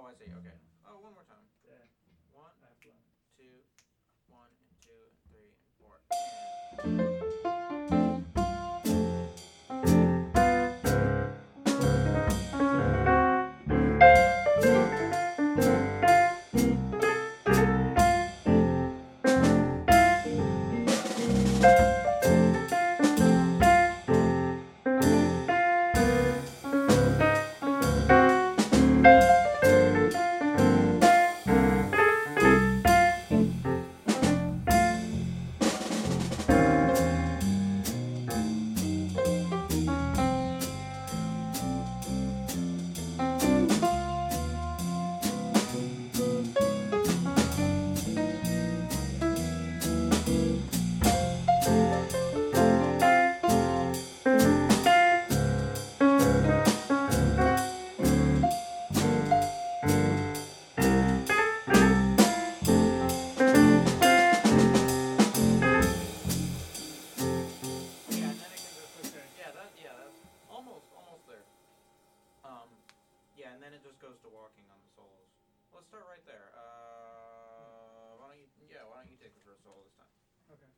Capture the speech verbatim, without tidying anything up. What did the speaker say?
I see. Okay. Oh, one more time. Yeah. One, I have to learn. two, one and two and three and four. And yeah, and then it can just Okay. yeah, that yeah, that's almost almost there. Um yeah, and then it just goes to walking on the solos. Let's start right there. Uh why don't you yeah, why don't you take the first solo this time? Okay.